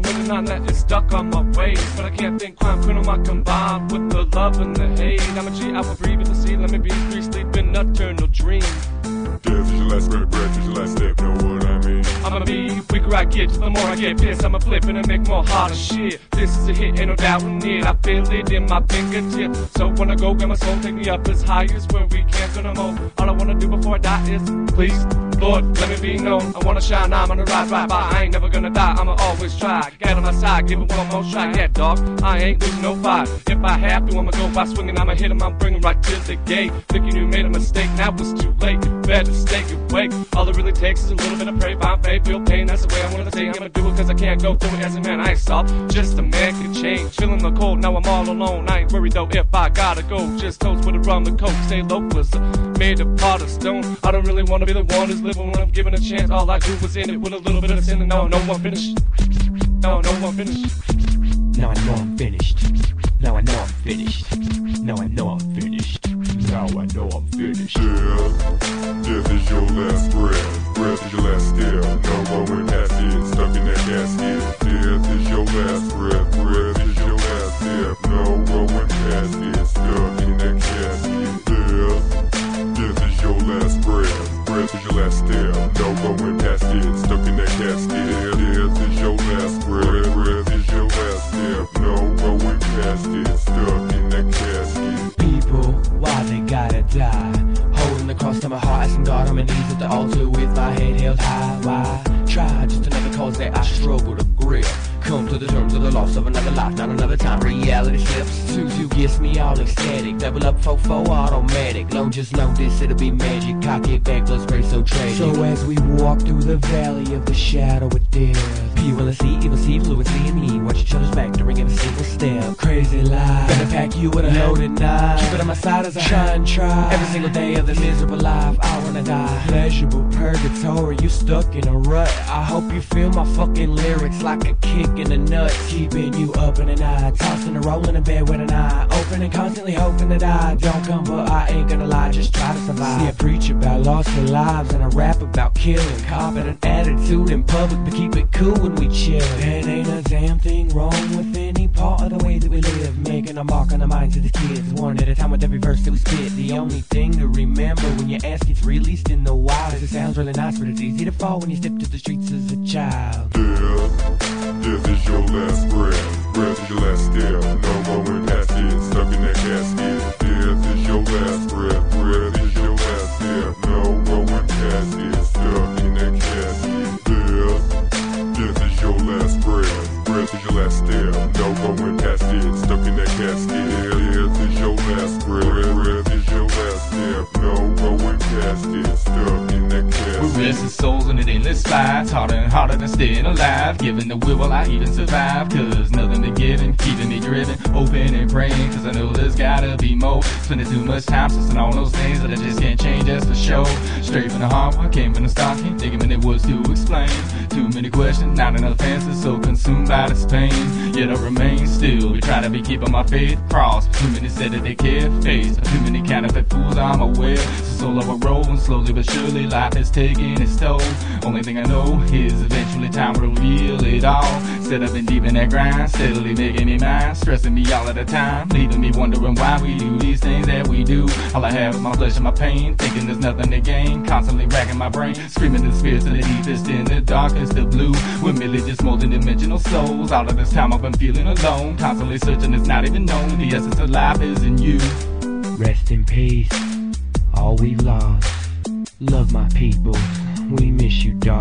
I'm winning on that, it's stuck on my ways. But I can't think crime criminal, my combined with the love and the hate. I'm a G, I will breathe with the sea, let me be free, sleep in nocturnal dream. Death is your last breath is your last step, know what I mean? I'ma be weaker I get, the more I get pissed, I'ma flip it and make more harder shit. This is a hit, ain't no doubting it, I feel it in my fingertips. So when I go, get my soul, take me up as high as where we can't go no more. All I wanna do before I die is, please, Lord, let me be known. I wanna shine, I'm on the rise, right by. I ain't never gonna die, I'ma always try. Get on my side, give it one more shot. Yeah, dog, I ain't losing no fight. If I have to, I'ma go by swinging, I'ma hit him, I'm bringing right to the gate. Thinking you made a mistake, now it's too late. Better stay awake. All it really takes is a little bit of prayer, find faith, feel pain. That's the way I wanna say. I'ma do it cause I can't go through it as a man. I ain't soft, just a man can change. Feeling the cold, now I'm all alone. I ain't worried though if I gotta go. Just toast with a rum, the coke, stay low was made of pot of stone. I don't really wanna be the one who's living when I'm given a chance. All I do was in it with a little bit of sin. And no one finished. No one finished. Now I know I'm finished. Now I know I'm finished. Now I know I'm finished. Now I know I'm finished. Death is your last breath. Breath is your last step. No going past it, stuck in that casket. Death is your last breath. Breath is your last step. No going past it, stuck in that casket. Death is your last breath. Breath is your last step. No going past it, stuck in that casket. Death is your last breath. Breath is your last step. No going past it, stuck in that casket. People, why they gotta die? Holding the cross to my heart, asking God on my knees at the altar with my head held high. Why try just another cause that I struggle to grip? Come to the terms of the loss of another life, not another time. Reality slips. 2-2 gets me all ecstatic. Double up 4-4 automatic. Lord, just know this, it'll be magic. Cock it back, blood spray so tragic. So as we walk through the valley of the shadow of death, you will see, evil see, fluency in me. Watch each other's back during every single step. Crazy life, better pack you with a loaded knife. Keep it on my side as I try. Every single day of this miserable life, I wanna die. Pleasurable purgatory, you stuck in a rut. I hope you feel my fucking lyrics like a kick in the nuts, keeping you up in the night, tossing and rolling in bed with an eye open and constantly hoping that I don't come, but I ain't gonna lie, just try to survive. See, I preach about lost lives and I rap about killing, copping an attitude in public, but keep it cool when we chill. There ain't a damn thing wrong with any part of the way that we live, making a mark on the minds of the kids, one at a time with every verse that we spit. The only thing to remember when your ass gets released in the wild is it sounds really nice, but it's easy to fall when you step to the streets as a child. Death is your last breath. Breath is your last step. No going past it, stuck in that casket. Death is your last breath. Breath is your last step. No going past it, stuck in that casket. Death is your last breath. Breath is your last step. No going past it, stuck in that casket. Death is your last breath. Breath is your last step. No going past it, stuck in that casket. We're resting souls in an endless fight, harder and harder than staying alive. Given the will I even survive, cause nothing to give and keeping me driven, open and praying, cause I know there's gotta be more. Spending too much time stressing all those things that I just can't change, that's for sure. Straight from the heart, I came from the start, can't think of many words to explain. Too many questions, not enough answers, so consumed by this pain. Yet I remain still, we try to be keeping my faith crossed. Too many said that they care face, too many counterfeit fools I'm aware. So solo I roll, and slowly but surely life is taking its toll. Only thing I know is eventually time will reveal it all. Set up and deep in that grind, steadily making me mine, stressing me all of the time, leaving me wondering why we do these things that we do. All I have is my flesh and my pain, thinking there's nothing to gain, constantly racking my brain, screaming the spirits of the deepest in the darkest of blue. We're merely just multi-dimensional souls. All of this time I've been feeling alone, constantly searching, it's not even known the essence of life is in you. Rest in peace, all we've lost. Love my people, we miss you, dog.